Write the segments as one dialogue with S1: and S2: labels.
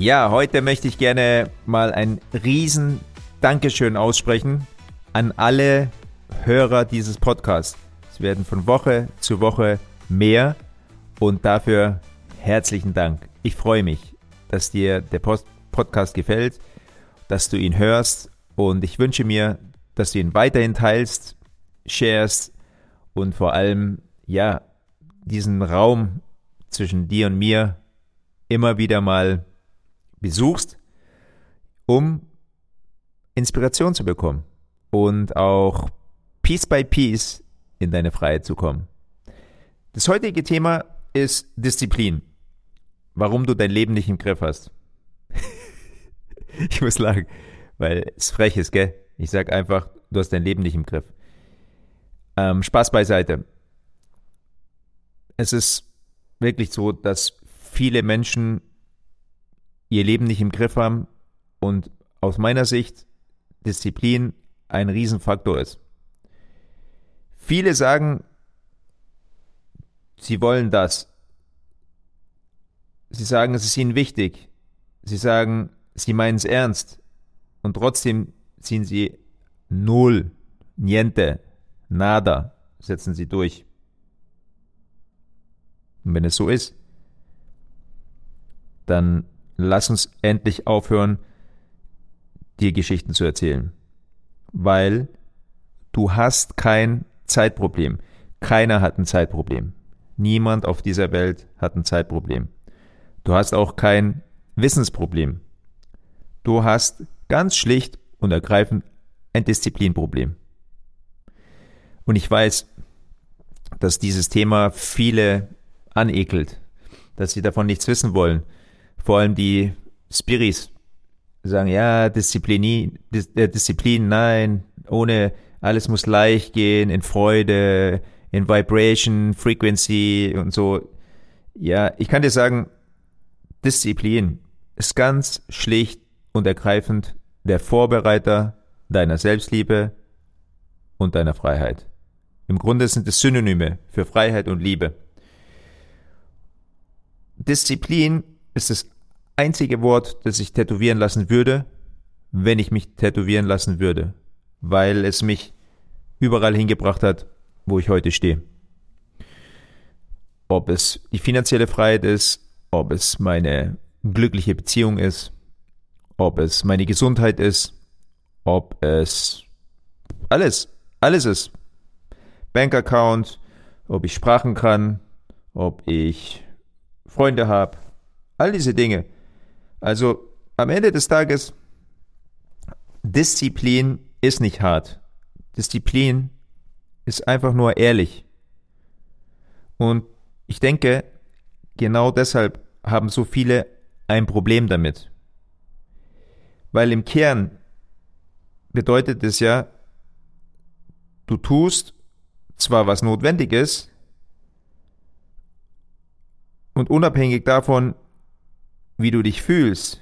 S1: Ja, heute möchte ich gerne mal ein riesen Dankeschön aussprechen an alle Hörer dieses Podcasts. Es werden von Woche zu Woche mehr und dafür herzlichen Dank. Ich freue mich, dass dir der Podcast gefällt, dass du ihn hörst und ich wünsche mir, dass du ihn weiterhin teilst, sharest und vor allem, ja, diesen Raum zwischen dir und mir immer wieder mal besuchst, um Inspiration zu bekommen und auch Piece by Piece in deine Freiheit zu kommen. Das heutige Thema ist Disziplin. Warum du dein Leben nicht im Griff hast. Ich muss lachen, weil es frech ist, gell? Ich sag einfach, du hast dein Leben nicht im Griff. Spaß beiseite. Es ist wirklich so, dass viele Menschen ihr Leben nicht im Griff haben und aus meiner Sicht Disziplin ein Riesenfaktor ist. Viele sagen, sie wollen das. Sie sagen, es ist ihnen wichtig. Sie sagen, sie meinen es ernst. Und trotzdem ziehen sie null, niente, nada, setzen sie durch. Und wenn es so ist, dann lass uns endlich aufhören, dir Geschichten zu erzählen. Weil du hast kein Zeitproblem. Keiner hat ein Zeitproblem. Niemand auf dieser Welt hat ein Zeitproblem. Du hast auch kein Wissensproblem. Du hast ganz schlicht und ergreifend ein Disziplinproblem. Und ich weiß, dass dieses Thema viele anekelt, dass sie davon nichts wissen wollen. Vor allem die Spiris sagen, ja, Disziplin, nein, ohne, alles muss leicht gehen, in Freude, in Vibration, Frequency und so. Ja, ich kann dir sagen, Disziplin ist ganz schlicht und ergreifend der Vorbereiter deiner Selbstliebe und deiner Freiheit. Im Grunde sind es Synonyme für Freiheit und Liebe. Disziplin ist das einzige Wort, das ich tätowieren lassen würde, wenn ich mich tätowieren lassen würde, weil es mich überall hingebracht hat, wo ich heute stehe. Ob es die finanzielle Freiheit ist, ob es meine glückliche Beziehung ist, ob es meine Gesundheit ist, ob es alles ist. Bankaccount, ob ich Sprachen kann, ob ich Freunde habe, all diese Dinge. Also am Ende des Tages, Disziplin ist nicht hart. Disziplin ist einfach nur ehrlich. Und ich denke, genau deshalb haben so viele ein Problem damit. Weil im Kern bedeutet es ja, du tust zwar was notwendig ist und unabhängig davon, wie du dich fühlst,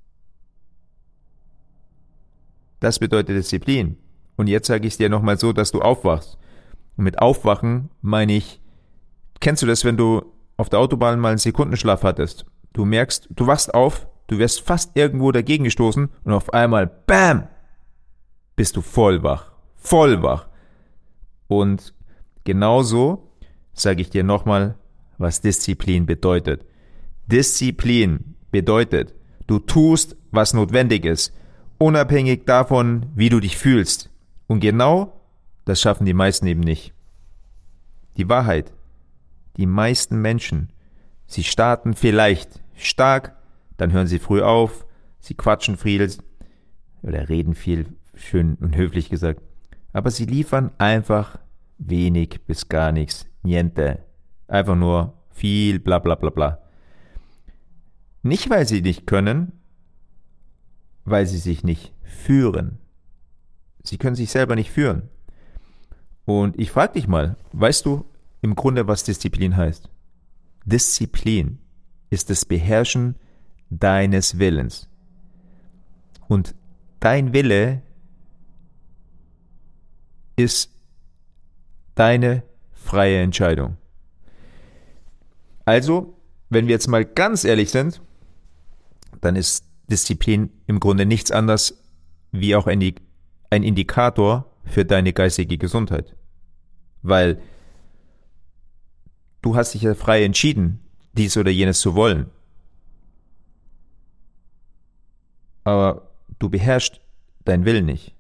S1: das bedeutet Disziplin. Und jetzt sage ich es dir nochmal so, dass du aufwachst. Und mit Aufwachen meine ich, kennst du das, wenn du auf der Autobahn mal einen Sekundenschlaf hattest? Du merkst, du wachst auf, du wirst fast irgendwo dagegen gestoßen und auf einmal, bam, bist du voll wach. Voll wach. Und genauso sage ich dir nochmal, was Disziplin bedeutet. Disziplin bedeutet, du tust, was notwendig ist, unabhängig davon, wie du dich fühlst. Und genau das schaffen die meisten eben nicht. Die Wahrheit, die meisten Menschen, sie starten vielleicht stark, dann hören sie früh auf, sie quatschen viel oder reden viel, schön und höflich gesagt, aber sie liefern einfach wenig bis gar nichts, niente, einfach nur viel bla bla bla bla. Nicht, weil sie nicht können, weil sie sich nicht führen. Sie können sich selber nicht führen. Und ich frage dich mal, weißt du im Grunde, was Disziplin heißt? Disziplin ist das Beherrschen deines Willens. Und dein Wille ist deine freie Entscheidung. Also, wenn wir jetzt mal ganz ehrlich sind, dann ist Disziplin im Grunde nichts anderes wie auch ein Indikator für deine geistige Gesundheit. Weil du hast dich ja frei entschieden, dies oder jenes zu wollen. Aber du beherrschst deinen Willen nicht.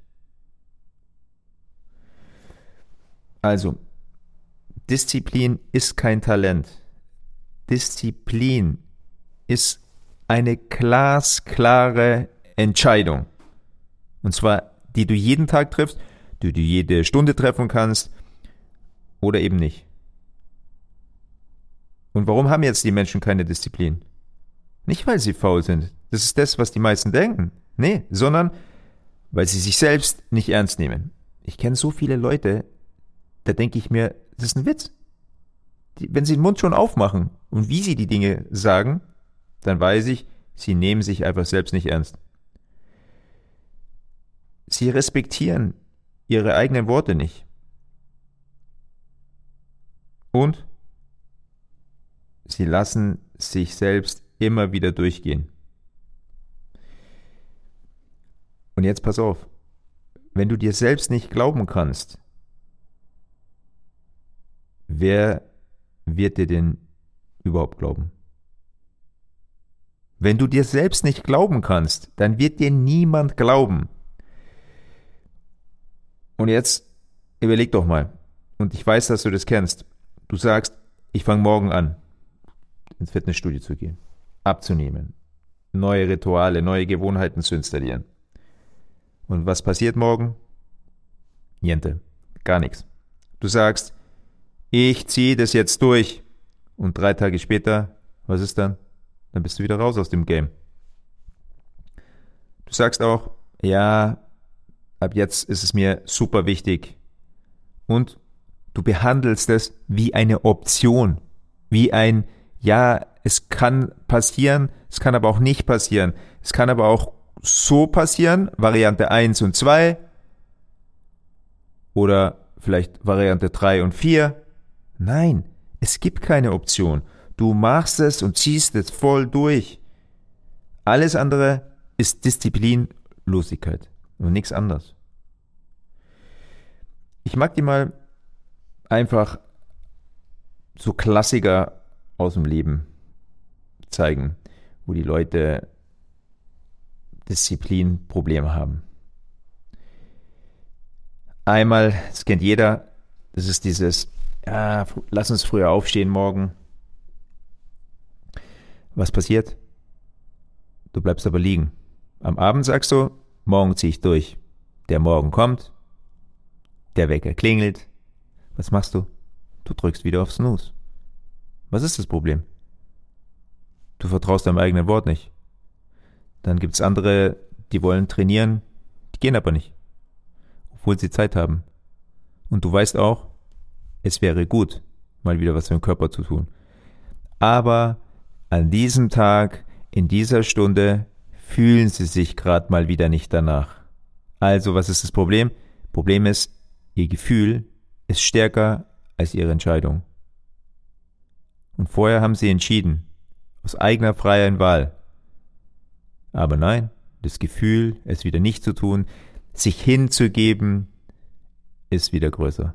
S1: Also, Disziplin ist kein Talent. Disziplin ist eine glasklare Entscheidung. Und zwar, die du jeden Tag triffst, die du jede Stunde treffen kannst oder eben nicht. Und warum haben jetzt die Menschen keine Disziplin? Nicht, weil sie faul sind. Das ist das, was die meisten denken. Nee, sondern weil sie sich selbst nicht ernst nehmen. Ich kenne so viele Leute, da denke ich mir, das ist ein Witz. Wenn sie den Mund schon aufmachen und wie sie die Dinge sagen, dann weiß ich, sie nehmen sich einfach selbst nicht ernst. Sie respektieren ihre eigenen Worte nicht. Und sie lassen sich selbst immer wieder durchgehen. Und jetzt pass auf, wenn du dir selbst nicht glauben kannst, wer wird dir denn überhaupt glauben? Wenn du dir selbst nicht glauben kannst, dann wird dir niemand glauben. Und jetzt überleg doch mal, und ich weiß, dass du das kennst, du sagst, ich fange morgen an, ins Fitnessstudio zu gehen, abzunehmen, neue Rituale, neue Gewohnheiten zu installieren. Und was passiert morgen? Niente, gar nichts. Du sagst, ich ziehe das jetzt durch. Und 3 Tage später, was ist dann? Dann bist du wieder raus aus dem Game. Du sagst auch, ja, ab jetzt ist es mir super wichtig. Und du behandelst es wie eine Option. Wie ein, ja, es kann passieren, es kann aber auch nicht passieren. Es kann aber auch so passieren, Variante 1 und 2. Oder vielleicht Variante 3 und 4. Nein, es gibt keine Option. Du machst es und ziehst es voll durch. Alles andere ist Disziplinlosigkeit und nichts anderes. Ich mag dir mal einfach so Klassiker aus dem Leben zeigen, wo die Leute Disziplinprobleme haben. Einmal, das kennt jeder, das ist dieses, ja, lass uns früher aufstehen morgen. Was passiert? Du bleibst aber liegen. Am Abend sagst du, morgen ziehe ich durch. Der Morgen kommt, der Wecker klingelt. Was machst du? Du drückst wieder auf Snooze. Was ist das Problem? Du vertraust deinem eigenen Wort nicht. Dann gibt es andere, die wollen trainieren, die gehen aber nicht, obwohl sie Zeit haben. Und du weißt auch, es wäre gut, mal wieder was für den Körper zu tun. Aber an diesem Tag, in dieser Stunde, fühlen sie sich gerade mal wieder nicht danach. Also, was ist das Problem? Problem ist, ihr Gefühl ist stärker als ihre Entscheidung. Und vorher haben sie entschieden, aus eigener freien Wahl. Aber nein, das Gefühl, es wieder nicht zu tun, sich hinzugeben, ist wieder größer.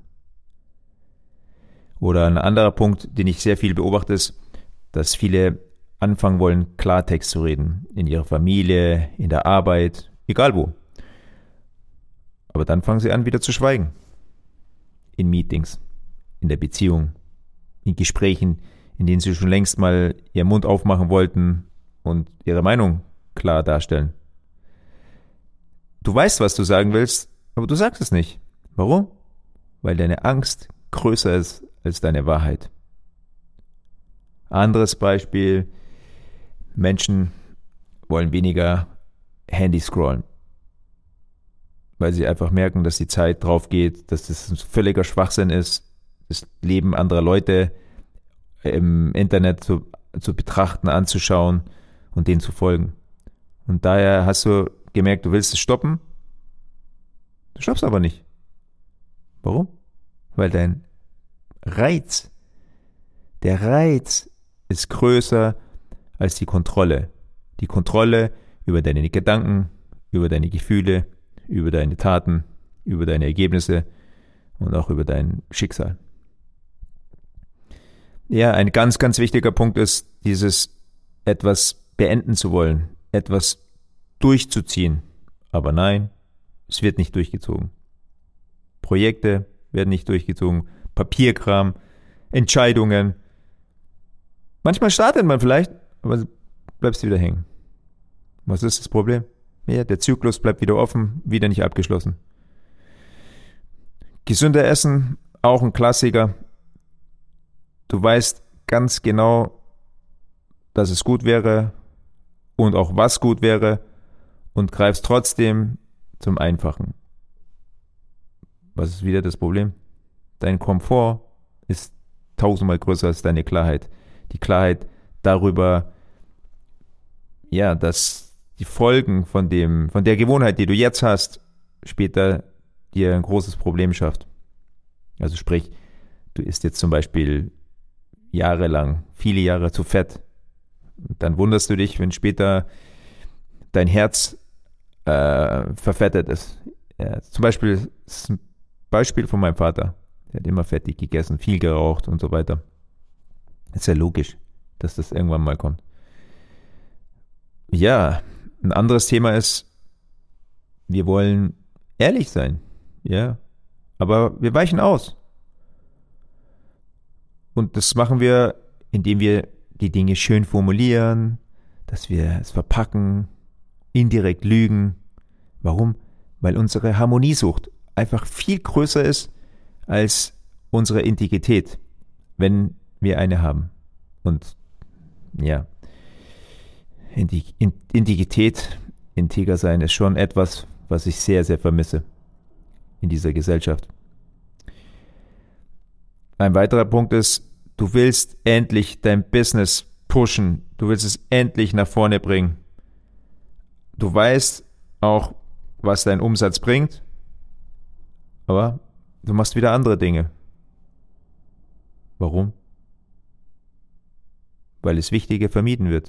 S1: Oder ein anderer Punkt, den ich sehr viel beobachte, ist, dass viele anfangen wollen, Klartext zu reden. In ihrer Familie, in der Arbeit, egal wo. Aber dann fangen sie an, wieder zu schweigen. In Meetings, in der Beziehung, in Gesprächen, in denen sie schon längst mal ihren Mund aufmachen wollten und ihre Meinung klar darstellen. Du weißt, was du sagen willst, aber du sagst es nicht. Warum? Weil deine Angst größer ist als deine Wahrheit. Anderes Beispiel, Menschen wollen weniger Handy scrollen, weil sie einfach merken, dass die Zeit drauf geht, dass das ein völliger Schwachsinn ist, das Leben anderer Leute im Internet zu betrachten, anzuschauen und denen zu folgen. Und daher hast du gemerkt, du willst es stoppen, du stoppst aber nicht. Warum? Weil der Reiz ist größer als die Kontrolle. Die Kontrolle über deine Gedanken, über deine Gefühle, über deine Taten, über deine Ergebnisse und auch über dein Schicksal. Ja, ein ganz, ganz wichtiger Punkt ist, dieses etwas beenden zu wollen, etwas durchzuziehen. Aber nein, es wird nicht durchgezogen. Projekte werden nicht durchgezogen, Papierkram, Entscheidungen. Manchmal startet man vielleicht, aber bleibst wieder hängen. Was ist das Problem? Ja, der Zyklus bleibt wieder offen, wieder nicht abgeschlossen. Gesünder Essen, auch ein Klassiker. Du weißt ganz genau, dass es gut wäre und auch was gut wäre und greifst trotzdem zum Einfachen. Was ist wieder das Problem? Dein Komfort ist 1000-mal größer als deine Klarheit. Die Klarheit darüber, ja, dass die Folgen von der Gewohnheit, die du jetzt hast, später dir ein großes Problem schafft. Also sprich, du isst jetzt zum Beispiel jahrelang, viele Jahre zu fett. Und dann wunderst du dich, wenn später dein Herz verfettet ist. Ja, zum Beispiel, das ist ein Beispiel von meinem Vater. Der hat immer fettig gegessen, viel geraucht und so weiter. Ist ja logisch, dass das irgendwann mal kommt. Ja, ein anderes Thema ist, wir wollen ehrlich sein. Ja, aber wir weichen aus. Und das machen wir, indem wir die Dinge schön formulieren, dass wir es verpacken, indirekt lügen. Warum? Weil unsere Harmoniesucht einfach viel größer ist als unsere Integrität, wenn wir eine haben. Und ja, Integrität, integer sein ist schon etwas, was ich sehr, sehr vermisse in dieser Gesellschaft. Ein weiterer Punkt ist, du willst endlich dein Business pushen, du willst es endlich nach vorne bringen. Du weißt auch, was dein Umsatz bringt, aber du machst wieder andere Dinge. Warum? Weil das Wichtige vermieden wird.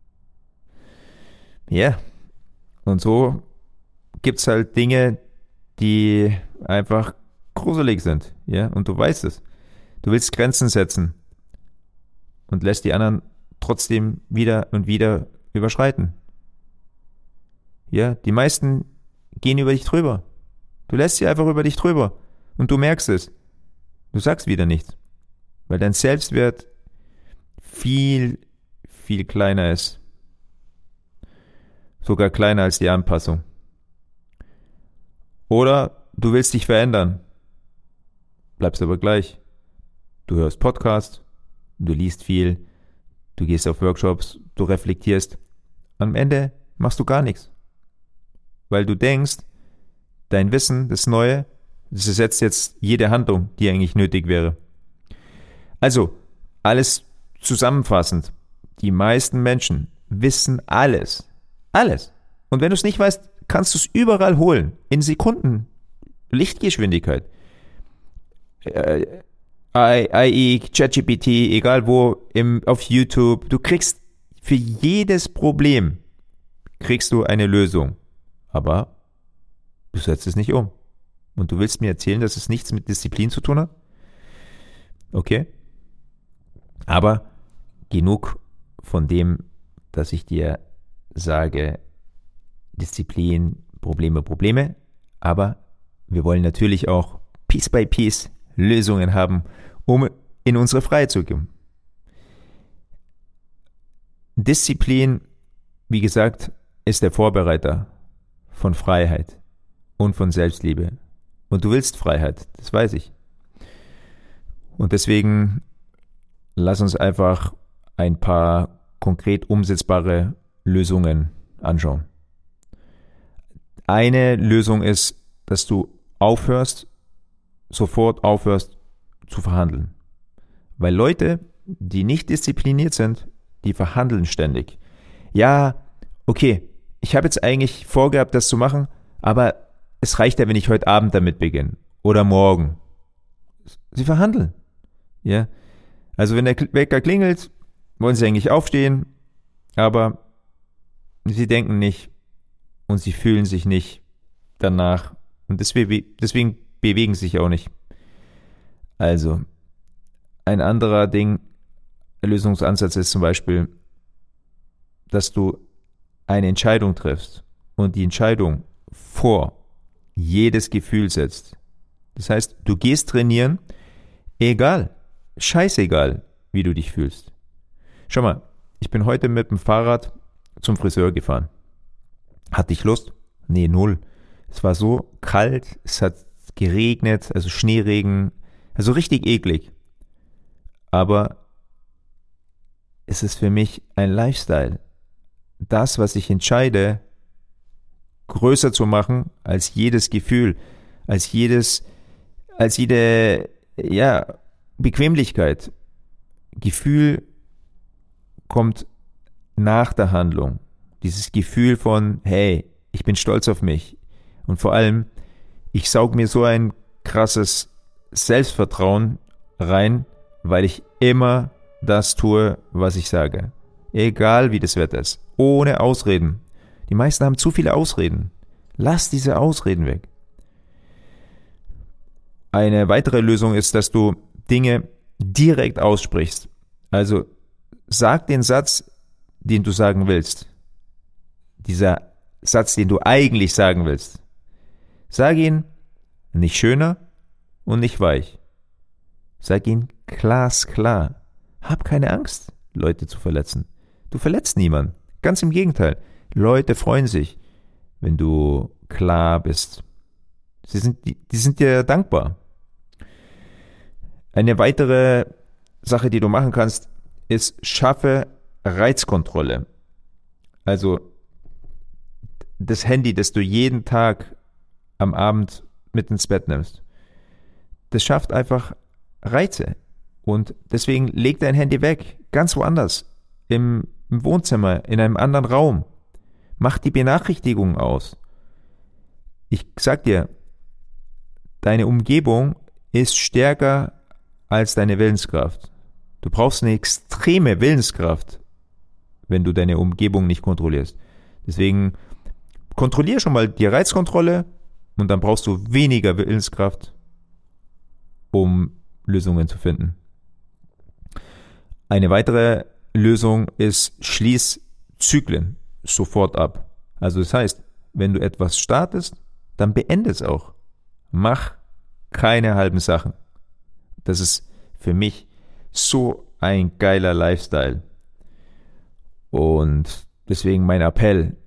S1: Ja, und so gibt es halt Dinge, die einfach gruselig sind, ja, und du weißt es. Du willst Grenzen setzen und lässt die anderen trotzdem wieder und wieder überschreiten. Ja, die meisten gehen über dich drüber. Du lässt sie einfach über dich drüber und du merkst es. Du sagst wieder nichts, weil dein Selbstwert viel, viel kleiner ist. Sogar kleiner als die Anpassung. Oder du willst dich verändern, bleibst aber gleich. Du hörst Podcasts, du liest viel, du gehst auf Workshops, du reflektierst. Am Ende machst du gar nichts. Weil du denkst, dein Wissen, das Neue, das ersetzt jetzt jede Handlung, die eigentlich nötig wäre. Also, alles zusammenfassend. Die meisten Menschen wissen alles. Alles. Und wenn du es nicht weißt, kannst du es überall holen. In Sekunden. Lichtgeschwindigkeit. AI, ChatGPT, egal wo, auf YouTube. Du kriegst für jedes Problem kriegst du eine Lösung. Aber du setzt es nicht um. Und du willst mir erzählen, dass es nichts mit Disziplin zu tun hat? Okay. Aber genug von dem, dass ich dir sage, Disziplin, Probleme. Aber wir wollen natürlich auch Piece by Piece Lösungen haben, um in unsere Freiheit zu kommen. Disziplin, wie gesagt, ist der Vorbereiter von Freiheit und von Selbstliebe. Und du willst Freiheit, das weiß ich. Und deswegen lass uns einfach ein paar konkret umsetzbare Lösungen anschauen. Eine Lösung ist, dass du sofort aufhörst zu verhandeln. Weil Leute, die nicht diszipliniert sind, die verhandeln ständig. Ja, okay, ich habe jetzt eigentlich vorgehabt, das zu machen, aber es reicht ja, wenn ich heute Abend damit beginne oder morgen. Sie verhandeln. Ja, also wenn der Wecker klingelt, wollen sie eigentlich aufstehen, aber sie denken nicht und sie fühlen sich nicht danach und deswegen bewegen sie sich auch nicht. Also, ein anderer Lösungsansatz ist zum Beispiel, dass du eine Entscheidung triffst und die Entscheidung vor jedes Gefühl setzt. Das heißt, du gehst trainieren, egal, scheißegal, wie du dich fühlst. Schau mal, ich bin heute mit dem Fahrrad zum Friseur gefahren. Hatte ich Lust? Nee, null. Es war so kalt, es hat geregnet, also Schneeregen, also richtig eklig. Aber es ist für mich ein Lifestyle. Das, was ich entscheide, größer zu machen als jedes Gefühl, als jede, Bequemlichkeit. Gefühl kommt nach der Handlung. Dieses Gefühl von, hey, ich bin stolz auf mich. Und vor allem, ich saug mir so ein krasses Selbstvertrauen rein, weil ich immer das tue, was ich sage. Egal wie das Wetter ist. Ohne Ausreden. Die meisten haben zu viele Ausreden. Lass diese Ausreden weg. Eine weitere Lösung ist, dass du Dinge direkt aussprichst. Also sag den Satz, den du sagen willst. Dieser Satz, den du eigentlich sagen willst. Sag ihn nicht schöner und nicht weich. Sag ihn glasklar. Hab keine Angst, Leute zu verletzen. Du verletzt niemanden. Ganz im Gegenteil. Leute freuen sich, wenn du klar bist. Die sind dir dankbar. Eine weitere Sache, die du machen kannst, ist, schaffe Reizkontrolle. Also das Handy, das du jeden Tag am Abend mit ins Bett nimmst, das schafft einfach Reize. Und deswegen leg dein Handy weg, ganz woanders, im Wohnzimmer, in einem anderen Raum. Mach die Benachrichtigungen aus. Ich sag dir, deine Umgebung ist stärker als deine Willenskraft. Du brauchst eine extreme Willenskraft, wenn du deine Umgebung nicht kontrollierst. Deswegen kontrollier schon mal die Reizkontrolle und dann brauchst du weniger Willenskraft, um Lösungen zu finden. Eine weitere Lösung ist, schließ Zyklen sofort ab. Also das heißt, wenn du etwas startest, dann beende es auch. Mach keine halben Sachen. Das ist für mich so ein geiler Lifestyle. Und deswegen mein Appell,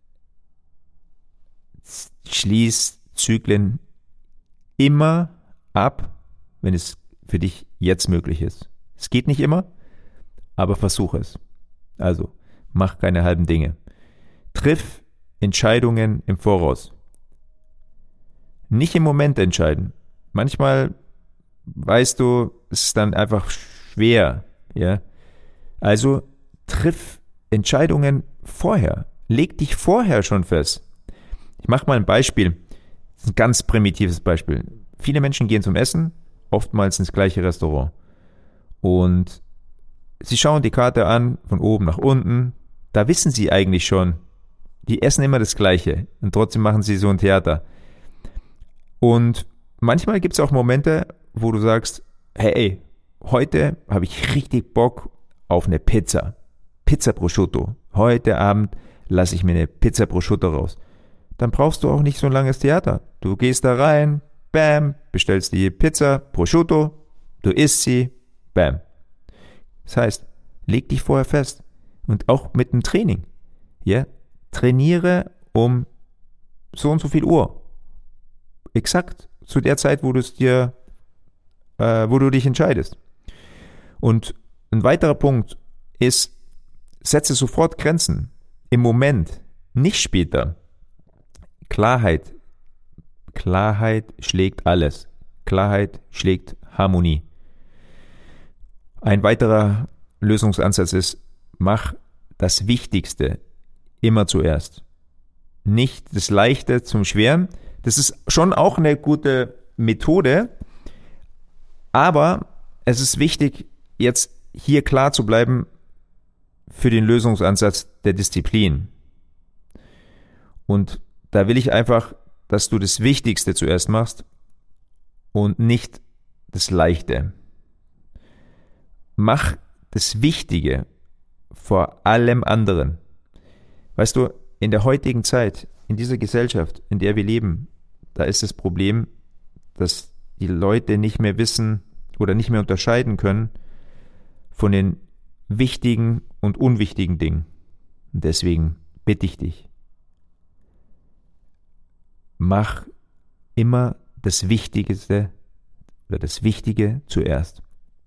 S1: schließ Zyklen immer ab, wenn es für dich jetzt möglich ist. Es geht nicht immer, aber versuch es. Also, mach keine halben Dinge. Triff Entscheidungen im Voraus. Nicht im Moment entscheiden. Manchmal, weißt du, es ist dann einfach schwer. Ja? Also, triff Entscheidungen vorher. Leg dich vorher schon fest. Ich mache mal ein Beispiel. Das ist ein ganz primitives Beispiel. Viele Menschen gehen zum Essen, oftmals ins gleiche Restaurant. Und sie schauen die Karte an, von oben nach unten. Da wissen sie eigentlich schon, die essen immer das Gleiche. Und trotzdem machen sie so ein Theater. Und manchmal gibt es auch Momente, wo du sagst, hey, heute habe ich richtig Bock auf eine Pizza. Pizza Prosciutto. Heute Abend lasse ich mir eine Pizza Prosciutto raus. Dann brauchst du auch nicht so ein langes Theater. Du gehst da rein, bam, bestellst die Pizza Prosciutto, du isst sie, bam. Das heißt, leg dich vorher fest. Und auch mit dem Training. Ja? Trainiere um so und so viel Uhr. Exakt zu der Zeit, wo du dich entscheidest. Und ein weiterer Punkt ist, setze sofort Grenzen. Im Moment, nicht später. Klarheit schlägt alles. Klarheit schlägt Harmonie. Ein weiterer Lösungsansatz ist, mach das Wichtigste immer zuerst. Nicht das Leichte zum Schweren. Das ist schon auch eine gute Methode, aber es ist wichtig, jetzt hier klar zu bleiben für den Lösungsansatz der Disziplin. Und da will ich einfach, dass du das Wichtigste zuerst machst und nicht das Leichte. Mach das Wichtige vor allem anderen. Weißt du, in der heutigen Zeit, in dieser Gesellschaft, in der wir leben, da ist das Problem, dass die Leute nicht mehr wissen oder nicht mehr unterscheiden können von den wichtigen und unwichtigen Dingen. Und deswegen bitte ich dich, mach immer das Wichtigste oder das Wichtige zuerst.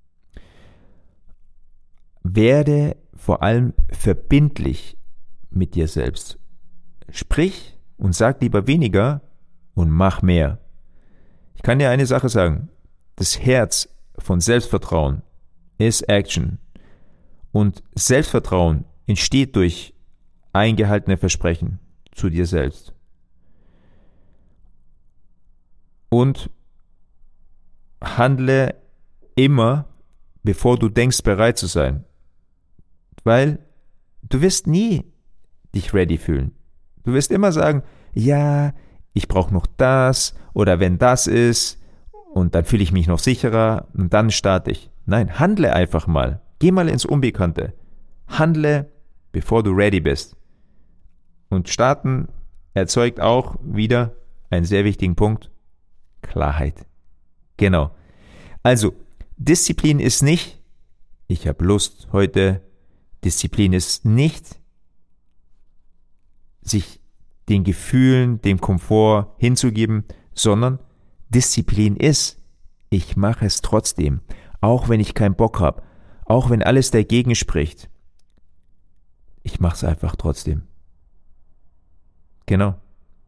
S1: Werde vor allem verbindlich mit dir selbst. Sprich und sag lieber weniger und mach mehr. Ich kann dir eine Sache sagen. Das Herz von Selbstvertrauen ist Action. Und Selbstvertrauen entsteht durch eingehaltene Versprechen zu dir selbst. Und handle immer, bevor du denkst, bereit zu sein. Weil du wirst nie dich ready fühlen. Du wirst immer sagen, ja, ich brauche noch das oder wenn das ist und dann fühle ich mich noch sicherer und dann starte ich. Nein, handle einfach mal. Geh mal ins Unbekannte. Handle, bevor du ready bist. Und starten erzeugt auch wieder einen sehr wichtigen Punkt, Klarheit. Genau. Also, Disziplin ist nicht, ich habe Lust heute. Disziplin ist nicht, sich den Gefühlen, dem Komfort hinzugeben, sondern Disziplin ist, ich mache es trotzdem, auch wenn ich keinen Bock habe, auch wenn alles dagegen spricht. Ich mache es einfach trotzdem. Genau.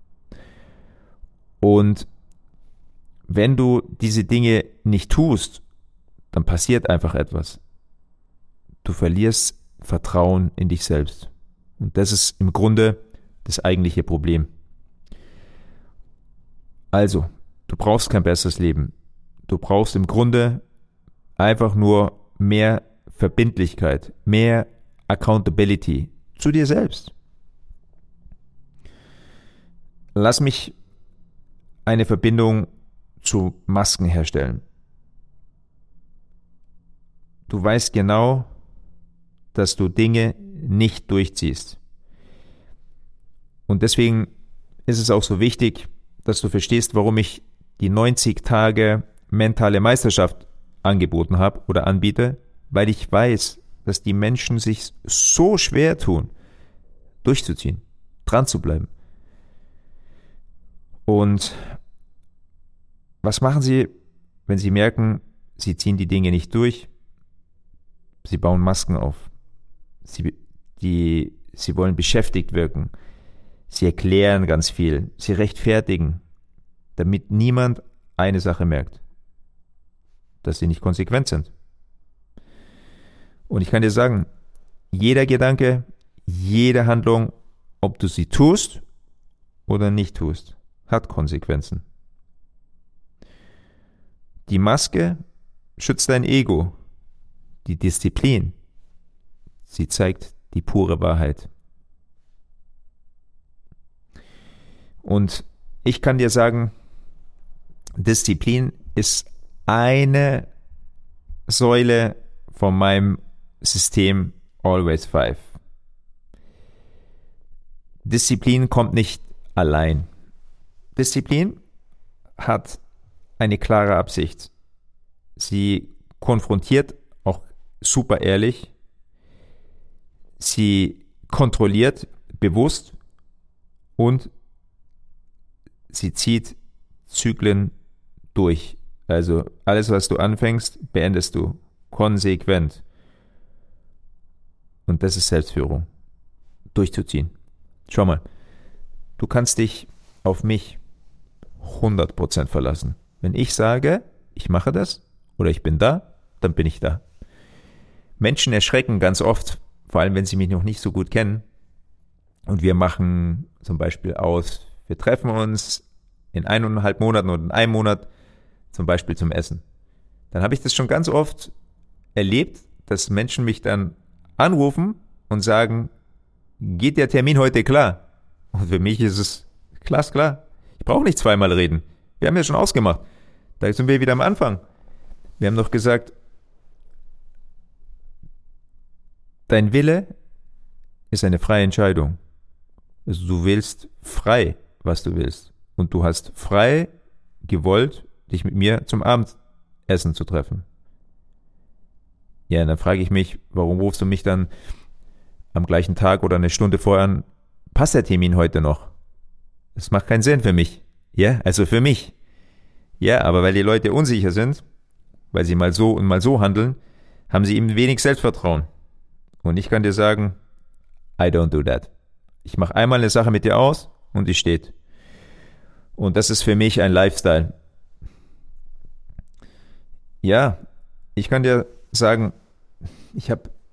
S1: Und wenn du diese Dinge nicht tust, dann passiert einfach etwas. Du verlierst Vertrauen in dich selbst. Und das ist im Grunde das eigentliche Problem. Also, du brauchst kein besseres Leben. Du brauchst im Grunde einfach nur mehr Verbindlichkeit, mehr Accountability zu dir selbst. Lass mich eine Verbindung zu Masken herstellen. Du weißt genau, dass du Dinge nicht durchziehst. Und deswegen ist es auch so wichtig, dass du verstehst, warum ich die 90 Tage mentale Meisterschaft angeboten habe oder anbiete, weil ich weiß, dass die Menschen sich so schwer tun, durchzuziehen, dran zu bleiben. Und was machen sie, wenn sie merken, sie ziehen die Dinge nicht durch? Sie bauen Masken auf. Sie wollen beschäftigt wirken. Sie erklären ganz viel. Sie rechtfertigen, damit niemand eine Sache merkt, dass sie nicht konsequent sind. Und ich kann dir sagen, jeder Gedanke, jede Handlung, ob du sie tust oder nicht tust, hat Konsequenzen. Die Maske schützt dein Ego. Die Disziplin, sie zeigt die pure Wahrheit. Und ich kann dir sagen, Disziplin ist eine Säule von meinem System Always 5. Disziplin kommt nicht allein. Disziplin hat eine klare Absicht. Sie konfrontiert auch super ehrlich. Sie kontrolliert bewusst und sie zieht Zyklen durch. Also alles, was du anfängst, beendest du konsequent. Und das ist Selbstführung. Durchzuziehen. Schau mal, du kannst dich auf mich 100% verlassen. Wenn ich sage, ich mache das oder ich bin da, dann bin ich da. Menschen erschrecken ganz oft, vor allem wenn sie mich noch nicht so gut kennen. Und wir machen zum Beispiel aus, wir treffen uns in 1,5 Monaten oder in einem Monat zum Beispiel zum Essen. Dann habe ich das schon ganz oft erlebt, dass Menschen mich dann anrufen und sagen, geht der Termin heute klar? Und für mich ist es glasklar. Ich brauche nicht zweimal reden. Wir haben ja schon ausgemacht. Da sind wir wieder am Anfang. Wir haben doch gesagt, dein Wille ist eine freie Entscheidung. Also du wählst frei, was du willst. Und du hast frei gewollt, dich mit mir zum Abendessen zu treffen. Ja, dann frage ich mich, warum rufst du mich dann am gleichen Tag oder eine Stunde vorher an? Passt der Termin heute noch? Das macht keinen Sinn für mich. Ja, also für mich. Ja, aber weil die Leute unsicher sind, weil sie mal so und mal so handeln, haben sie eben wenig Selbstvertrauen. Und ich kann dir sagen, I don't do that. Ich mache einmal eine Sache mit dir aus und die steht. Und das ist für mich ein Lifestyle. Ja, ich kann dir sagen, ich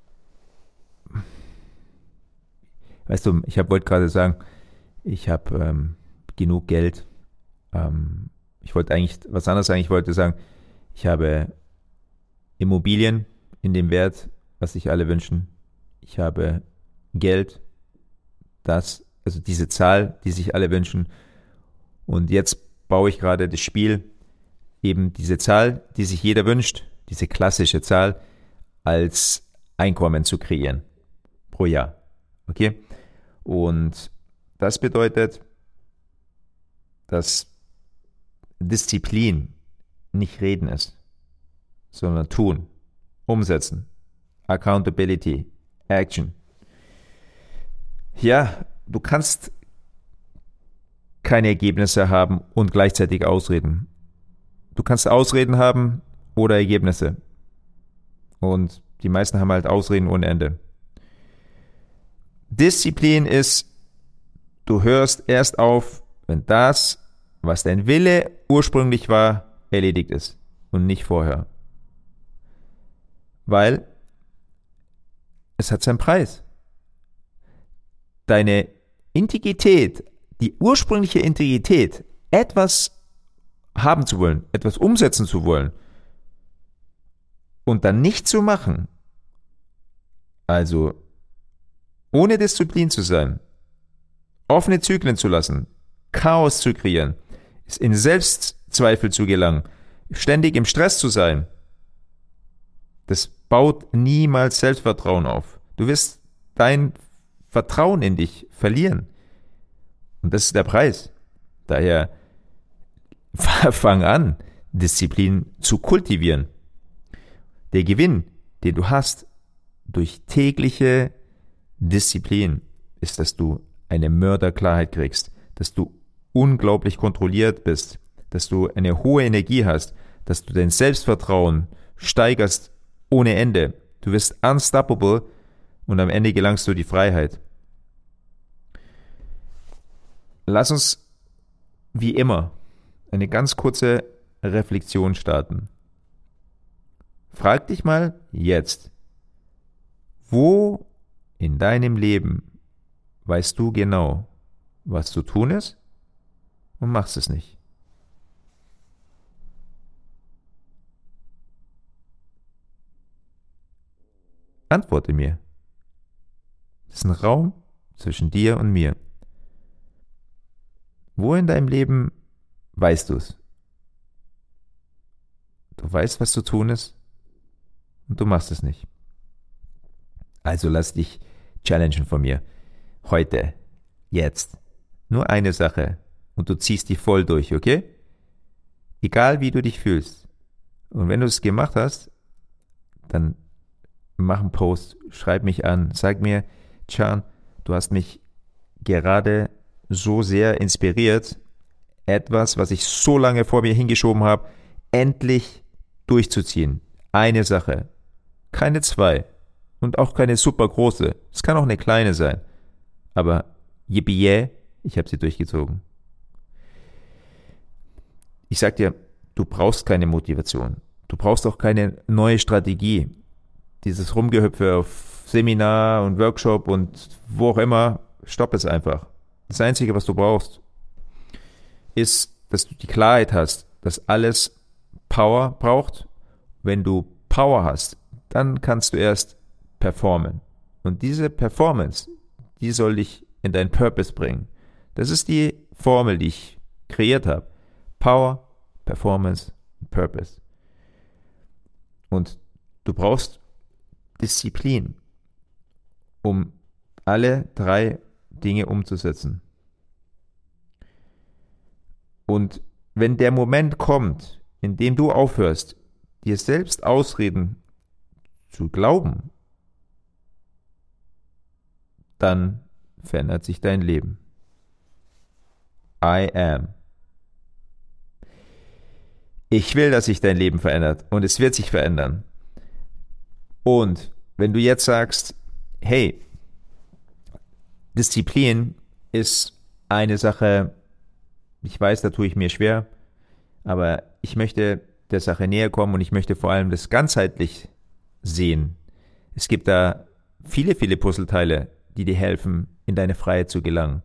S1: wollte gerade sagen, ich habe genug Geld. Ich wollte eigentlich was anderes sagen. Ich wollte sagen, ich habe Immobilien in dem Wert, was sich alle wünschen. Ich habe Geld, also diese Zahl, die sich alle wünschen. Und jetzt baue ich gerade das Spiel, eben diese Zahl, die sich jeder wünscht, diese klassische Zahl, als Einkommen zu kreieren pro Jahr. Okay? Und das bedeutet, dass Disziplin nicht reden ist, sondern tun, umsetzen, Accountability, Action. Ja, du kannst keine Ergebnisse haben und gleichzeitig Ausreden. Du kannst Ausreden haben oder Ergebnisse. Und die meisten haben halt Ausreden ohne Ende. Disziplin ist, du hörst erst auf, wenn das, was dein Wille ursprünglich war, erledigt ist und nicht vorher. Weil es hat seinen Preis. Deine Integrität, die ursprüngliche Integrität, etwas haben zu wollen, etwas umsetzen zu wollen und dann nicht zu machen, also ohne Disziplin zu sein, offene Zyklen zu lassen, Chaos zu kreieren, in Selbstzweifel zu gelangen, ständig im Stress zu sein, das baut niemals Selbstvertrauen auf. Du wirst dein Vertrauen in dich verlieren. Und das ist der Preis. Daher fang an, Disziplin zu kultivieren. Der Gewinn, den du hast durch tägliche Disziplin, ist, dass du eine Mörderklarheit kriegst, dass du unglaublich kontrolliert bist, dass du eine hohe Energie hast, dass du dein Selbstvertrauen steigerst ohne Ende. Du wirst unstoppable und am Ende gelangst du die Freiheit. Lass uns wie immer eine ganz kurze Reflexion starten. Frag dich mal jetzt, wo in deinem Leben weißt du genau, was zu tun ist und machst es nicht? Antworte mir. Das ist ein Raum zwischen dir und mir. Wo in deinem Leben weißt du es? Du weißt, was zu tun ist und du machst es nicht. Also lass dich challengen von mir. Heute, jetzt, nur eine Sache und du ziehst die voll durch, okay? Egal wie du dich fühlst. Und wenn du es gemacht hast, dann mach einen Post, schreib mich an, sag mir, Can, du hast mich gerade so sehr inspiriert, etwas, was ich so lange vor mir hingeschoben habe, endlich durchzuziehen. Eine Sache, keine zwei und auch keine super große. Es kann auch eine kleine sein, aber yippie, ich habe sie durchgezogen. Ich sag dir, du brauchst keine Motivation. Du brauchst auch keine neue Strategie. Dieses Rumgehüpfe auf Seminar und Workshop und wo auch immer, stopp es einfach. Das Einzige, was du brauchst, ist, dass du die Klarheit hast, dass alles Power braucht. Wenn du Power hast, dann kannst du erst performen. Und diese Performance, die soll dich in deinen Purpose bringen. Das ist die Formel, die ich kreiert habe. Power, Performance, Purpose. Und du brauchst Disziplin, um alle 3 Dinge umzusetzen. Und wenn der Moment kommt, in dem du aufhörst, dir selbst Ausreden zu glauben, dann verändert sich dein Leben. I am. Ich will, dass sich dein Leben verändert und es wird sich verändern. Und wenn du jetzt sagst, hey, Disziplin ist eine Sache, ich weiß, da tue ich mir schwer, aber ich möchte der Sache näher kommen und ich möchte vor allem das ganzheitlich sehen. Es gibt da viele, viele Puzzleteile, die dir helfen, in deine Freiheit zu gelangen.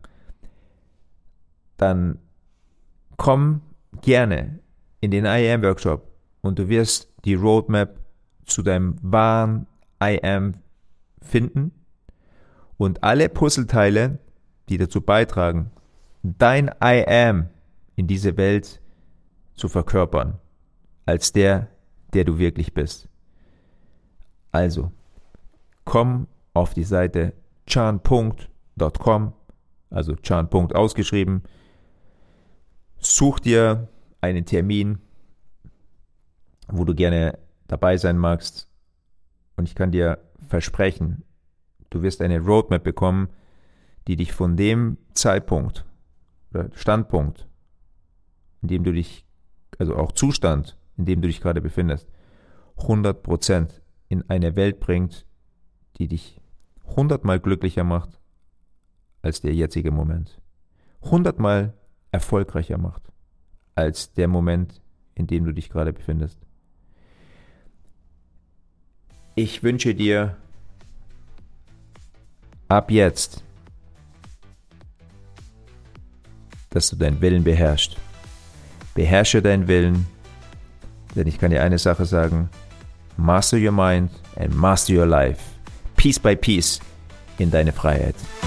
S1: Dann komm gerne in den I Am Workshop und du wirst die Roadmap zu deinem wahren I Am finden und alle Puzzleteile, die dazu beitragen, dein I Am in diese Welt zu verkörpern, als der du wirklich bist. Also, komm auf die Seite chan.com, also Chan. Ausgeschrieben, such dir einen Termin, wo du gerne dabei sein magst und ich kann dir versprechen, du wirst eine Roadmap bekommen, die dich von dem Zeitpunkt oder Standpunkt, in dem du dich, also auch Zustand, in dem du dich gerade befindest, 100% in eine Welt bringt, die dich 100-mal glücklicher macht als der jetzige Moment. 100-mal erfolgreicher macht als der Moment, in dem du dich gerade befindest. Ich wünsche dir ab jetzt, dass du deinen Willen beherrschst. Beherrsche deinen Willen, denn ich kann dir eine Sache sagen: Master your mind and master your life. Piece by piece in deine Freiheit.